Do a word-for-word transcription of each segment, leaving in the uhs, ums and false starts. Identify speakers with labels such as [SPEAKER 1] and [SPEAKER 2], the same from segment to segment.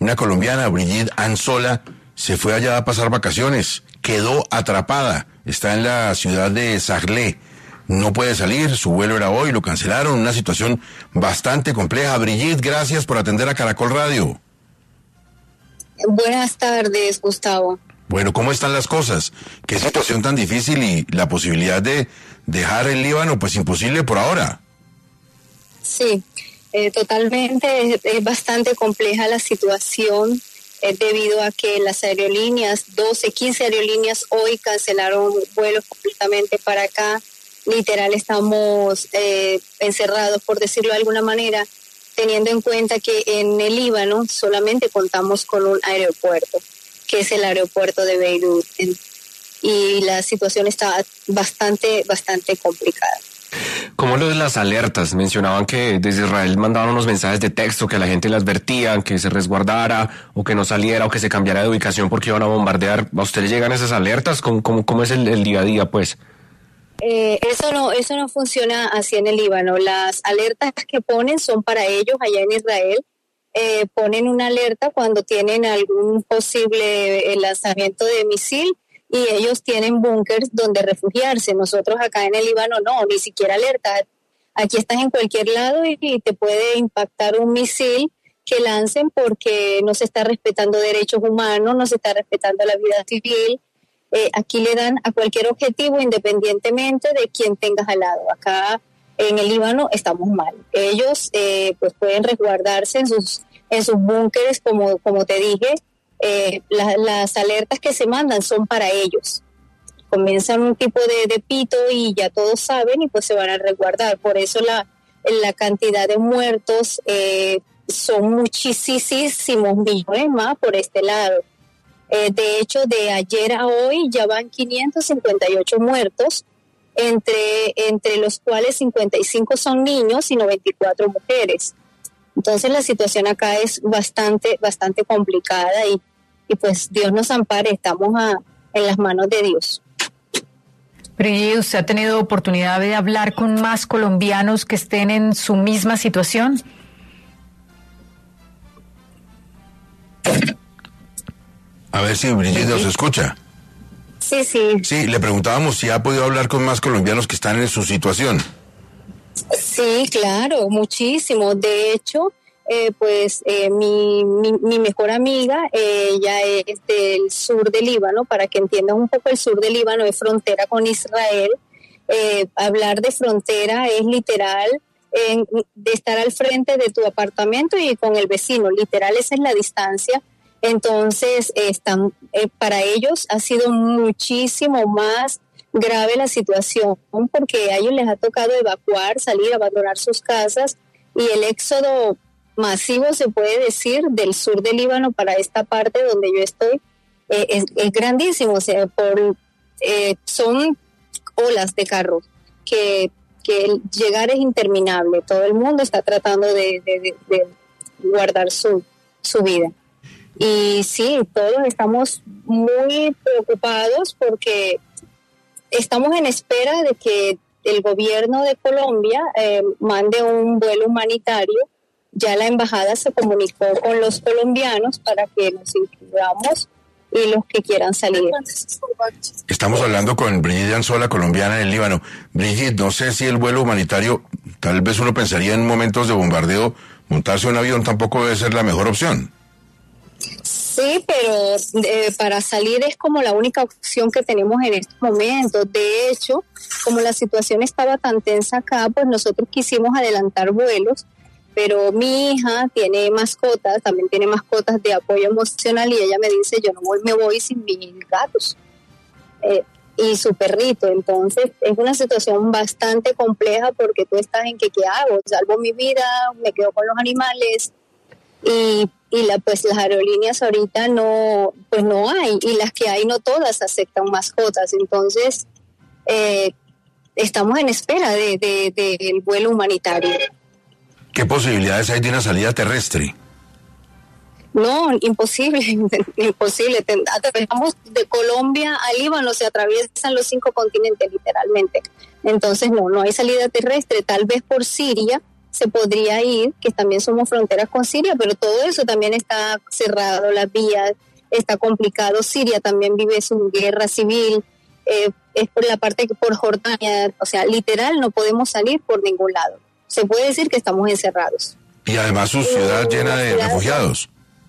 [SPEAKER 1] Una colombiana, Brigitte Anzola, se fue allá a pasar vacaciones, quedó atrapada, está en la ciudad de Saglé, no puede salir, su vuelo era hoy, lo cancelaron, una situación bastante compleja. Brigitte, gracias por atender a Caracol Radio.
[SPEAKER 2] Buenas tardes, Gustavo.
[SPEAKER 1] Bueno, ¿cómo están las cosas? Qué situación tan difícil y la posibilidad de dejar el Líbano, pues imposible por ahora.
[SPEAKER 2] Sí, eh, totalmente, es, es bastante compleja la situación eh, debido a que las aerolíneas, doce, quince aerolíneas hoy cancelaron vuelos completamente para acá. Literal estamos eh, encerrados, por decirlo de alguna manera, teniendo en cuenta que en el Líbano solamente contamos con un aeropuerto, que es el aeropuerto de Beirut, y la situación está bastante, bastante complicada.
[SPEAKER 3] ¿Cómo lo de las alertas? Mencionaban que desde Israel mandaban unos mensajes de texto que a la gente le advertían que se resguardara o que no saliera o que se cambiara de ubicación porque iban a bombardear. ¿A ustedes llegan esas alertas? ¿Cómo, cómo, cómo es el, el día a día, pues?
[SPEAKER 2] Eh, eso no, eso no funciona así en el Líbano. Las alertas que ponen son para ellos allá en Israel. Eh, ponen una alerta cuando tienen algún posible lanzamiento de misil y ellos tienen búnkers donde refugiarse. Nosotros acá en el Líbano no, ni siquiera alerta. Aquí estás en cualquier lado y, y te puede impactar un misil que lancen porque no se está respetando derechos humanos, no se está respetando la vida civil. Eh, aquí le dan a cualquier objetivo independientemente de quién tengas al lado. Acá en el Líbano estamos mal. Ellos eh, pues pueden resguardarse en sus en sus búnkeres, como, como te dije. Eh, la, las alertas que se mandan son para ellos. Comienzan un tipo de, de pito y ya todos saben y pues se van a resguardar. Por eso la, la cantidad de muertos eh, son muchísimos millones más por este lado. Eh, de hecho, de ayer a hoy ya van quinientos cincuenta y ocho muertos, entre, entre los cuales cincuenta y cinco son niños y noventa y cuatro mujeres. Entonces la situación acá es bastante, bastante complicada y, y pues Dios nos ampare, estamos a, en las manos de Dios.
[SPEAKER 4] Brigitte, ¿usted ha tenido oportunidad de hablar con más colombianos que estén en su misma situación?
[SPEAKER 1] A ver si Brigitte nos escucha.
[SPEAKER 2] Sí, sí.
[SPEAKER 1] Sí, le preguntábamos si ha podido hablar con más colombianos que están en su situación.
[SPEAKER 2] Sí, claro, muchísimo. De hecho, eh, pues eh, mi, mi, mi mejor amiga, eh, ella es del sur del Líbano. Para que entiendan un poco, el sur del Líbano es frontera con Israel. Eh, hablar de frontera es literal eh, de estar al frente de tu apartamento y con el vecino. Literal, esa es la distancia. Entonces, eh, están, eh, para ellos ha sido muchísimo más grave la situación, porque a ellos les ha tocado evacuar, salir, abandonar sus casas, y el éxodo masivo, se puede decir, del sur del Líbano para esta parte donde yo estoy, eh, es, es grandísimo. O sea, por, eh, son olas de carros que, que el llegar es interminable. Todo el mundo está tratando de, de, de, de guardar su, su vida. Y sí, todos estamos muy preocupados porque estamos en espera de que el gobierno de Colombia eh, mande un vuelo humanitario. Ya la embajada se comunicó con los colombianos para que nos incluyamos y los que quieran salir.
[SPEAKER 1] Estamos hablando con Brigitte Anzola, colombiana en el Líbano. Brigitte, no sé si el vuelo humanitario, tal vez uno pensaría en momentos de bombardeo, montarse un avión tampoco debe ser la mejor opción.
[SPEAKER 2] Sí, pero eh, para salir es como la única opción que tenemos en estos momentos. De hecho, como la situación estaba tan tensa acá, pues nosotros quisimos adelantar vuelos, pero mi hija tiene mascotas, también tiene mascotas de apoyo emocional, y ella me dice, yo no voy, me voy sin mis gatos eh, y su perrito. Entonces es una situación bastante compleja porque tú estás en que, ¿qué hago? ¿Salvo mi vida? ¿Me quedo con los animales? Y y la, pues las aerolíneas ahorita no, pues no hay, y las que hay no todas aceptan mascotas. Entonces eh, estamos en espera de, de, de el vuelo humanitario.
[SPEAKER 1] ¿Qué posibilidades hay de una salida terrestre?
[SPEAKER 2] No, imposible, imposible. Atravesamos de Colombia a Líbano, se atraviesan los cinco continentes literalmente. Entonces no, no hay salida terrestre. Tal vez por Siria se podría ir, que también somos fronteras con Siria, pero todo eso también está cerrado, las vías, está complicado. Siria también vive su guerra civil, eh, es por la parte que por Jordania, o sea, literal no podemos salir por ningún lado. Se puede decir que estamos encerrados.
[SPEAKER 1] Y además su ciudad eh, llena de ciudad, refugiados.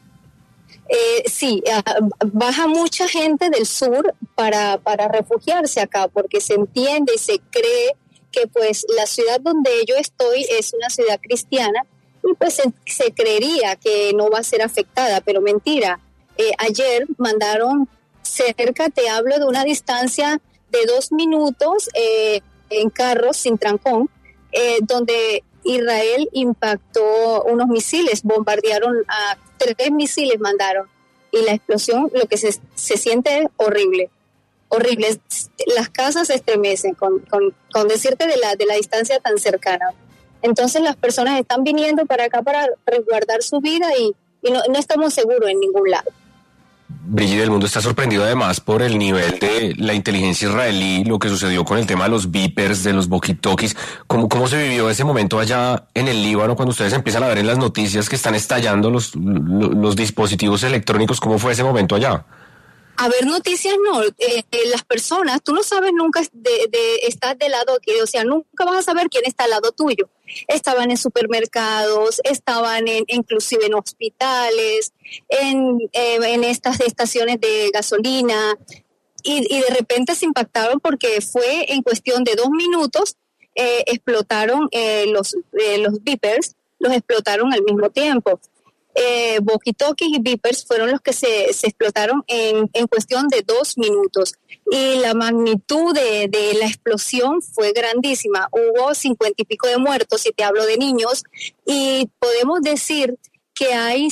[SPEAKER 2] Eh, sí, baja mucha gente del sur para, para refugiarse acá, porque se entiende y se cree que pues la ciudad donde yo estoy es una ciudad cristiana y pues se, se creería que no va a ser afectada, pero mentira. Eh, ayer mandaron cerca, te hablo de una distancia de dos minutos eh, en carros sin trancón, eh, donde Israel impactó unos misiles, bombardearon a tres misiles, mandaron, y la explosión, lo que se, se siente es horrible, horrible. Las casas se estremecen con, con, con decirte de la, de la distancia tan cercana. Entonces las personas están viniendo para acá para resguardar su vida y, y no, no estamos seguros en ningún lado.
[SPEAKER 3] Brigitte, el mundo está sorprendido además por el nivel de la inteligencia israelí, lo que sucedió con el tema de los Vipers, de los walkie-talkies. ¿Cómo, ¿Cómo se vivió ese momento allá en el Líbano cuando ustedes empiezan a ver en las noticias que están estallando los, los, los dispositivos electrónicos? ¿Cómo fue ese momento allá?
[SPEAKER 2] A ver, noticias no, eh, eh, las personas, tú no sabes nunca de, de estar del lado que, o sea, nunca vas a saber quién está al lado tuyo. Estaban en supermercados, estaban en, inclusive en hospitales, en, eh, en estas estaciones de gasolina, y, y de repente se impactaron porque fue en cuestión de dos minutos, eh, explotaron eh, los, eh, los beepers, los explotaron al mismo tiempo. Eh, walkie-talkies y beepers fueron los que se, se explotaron en, en cuestión de dos minutos y la magnitud de, de la explosión fue grandísima. Hubo cincuenta y pico de muertos, si te hablo de niños, y podemos decir que hay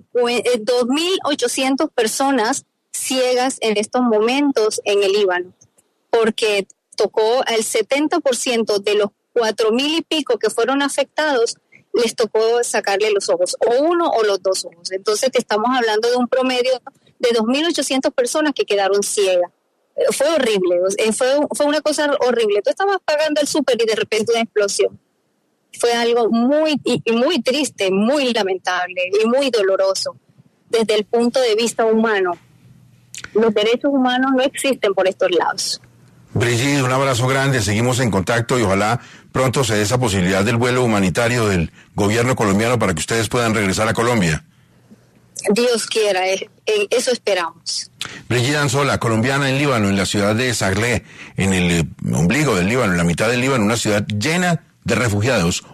[SPEAKER 2] dos mil ochocientas personas ciegas en estos momentos en el Líbano, porque tocó al setenta por ciento de los cuatro mil y pico que fueron afectados, les tocó sacarle los ojos, o uno o los dos ojos. Entonces te estamos hablando de un promedio de dos mil ochocientas personas que quedaron ciegas. Fue horrible, fue, fue una cosa horrible. Tú estabas pagando el súper y de repente una explosión. Fue algo muy, y muy triste, muy lamentable y muy doloroso desde el punto de vista humano. Los derechos humanos no existen por estos lados.
[SPEAKER 1] Brigitte, un abrazo grande, seguimos en contacto y ojalá pronto se dé esa posibilidad del vuelo humanitario del gobierno colombiano para que ustedes puedan regresar a Colombia.
[SPEAKER 2] Dios quiera, eh, eh, eso esperamos.
[SPEAKER 1] Brigitte Anzola, colombiana en Líbano, en la ciudad de Saglé, en el ombligo del Líbano, en la mitad del Líbano, una ciudad llena de refugiados.